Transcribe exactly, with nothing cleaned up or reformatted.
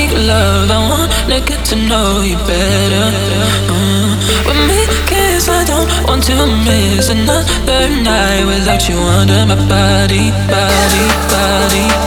make love, I wanna get to know you better. uh, With me, guess I don't want to miss another night without you under my body, body, body.